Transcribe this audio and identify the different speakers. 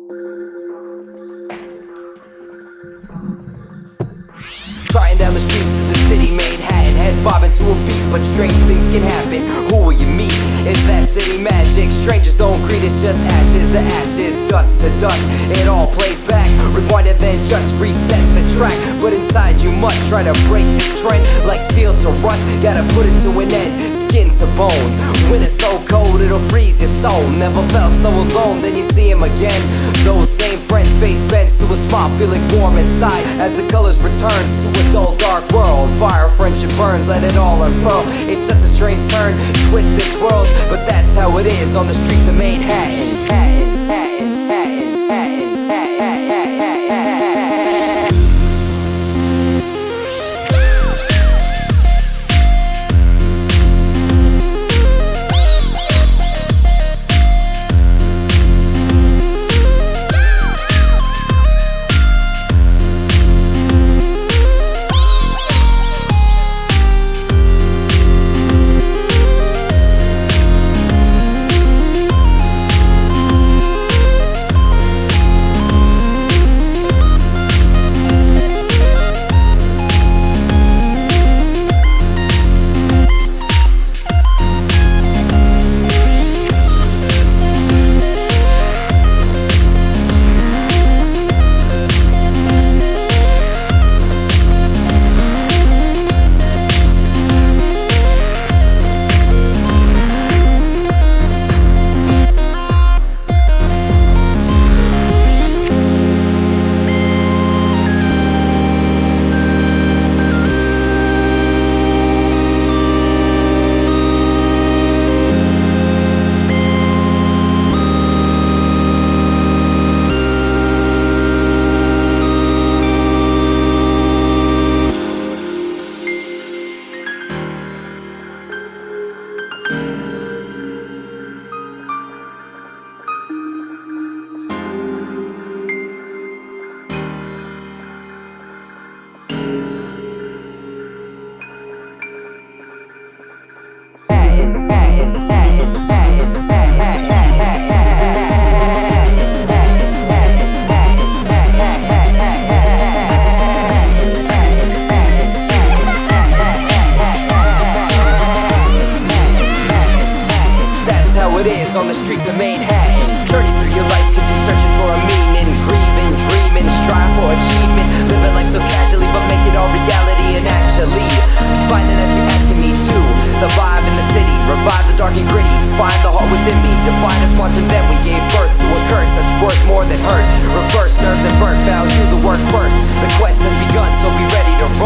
Speaker 1: Flying down the streets of the city, Manhattan, head bobbing to a beat, but strange things can happen. Who will you meet? Is that city magic? Strangers don't greet, it's just ashes to ashes, dust to dust. It all plays back, rewind and then just reset the track. But inside you must try to break the trend, like steel to rust, gotta put it to an end, skin to bone. When it's so cold, it'll freeze your soul. Never felt so alone, then you see him again. Those same friends, face bends to a smile, feeling warm inside as the colors return to a dull, dark world. Fire, friendship burns, let it all unfurl. It's just a strange turn, twisted twirls, but that's how it is on the streets of Manhattan. It is on the streets of Manhattan. Journey through your life cause you're searching for a meaning, grieving, dreaming, strive for achievement, living life so casually but make it all reality. And actually finding that you're asking me to survive in the city, revive the dark and gritty, find the heart within me, divide us once and then we gave birth to a curse that's worth more than hurt. Reverse nerves and birth, value the work first. The quest has begun, so be ready to